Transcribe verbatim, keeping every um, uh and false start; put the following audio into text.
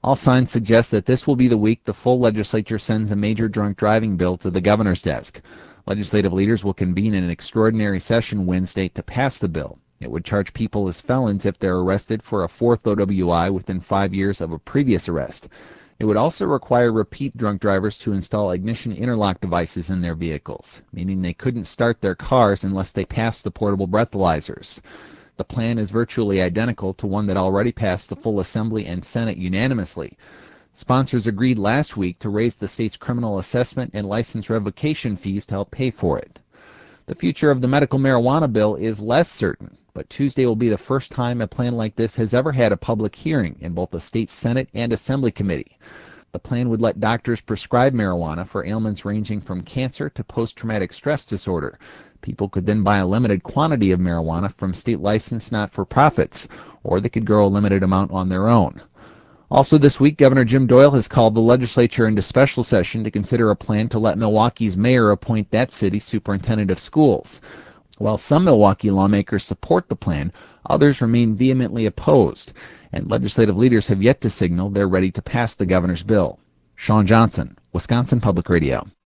All signs suggest that this will be the week the full legislature sends a major drunk driving bill to the governor's desk. Legislative leaders will convene in an extraordinary session Wednesday to pass the bill. It would charge people as felons if they're arrested for a fourth O W I within five years of a previous arrest. It would also require repeat drunk drivers to install ignition interlock devices in their vehicles, meaning they couldn't start their cars unless they passed the portable breathalyzers. The plan is virtually identical to one that already passed the full Assembly and Senate unanimously. Sponsors agreed last week to raise the state's criminal assessment and license revocation fees to help pay for it. The future of the medical marijuana bill is less certain, but Tuesday will be the first time a plan like this has ever had a public hearing in both the state Senate and Assembly committee. The plan would let doctors prescribe marijuana for ailments ranging from cancer to post-traumatic stress disorder. People could then buy a limited quantity of marijuana from state-licensed not-for-profits, or they could grow a limited amount on their own. Also this week, Governor Jim Doyle has called the legislature into special session to consider a plan to let Milwaukee's mayor appoint that city's superintendent of schools. While some Milwaukee lawmakers support the plan, others remain vehemently opposed, and legislative leaders have yet to signal they're ready to pass the governor's bill. Sean Johnson, Wisconsin Public Radio.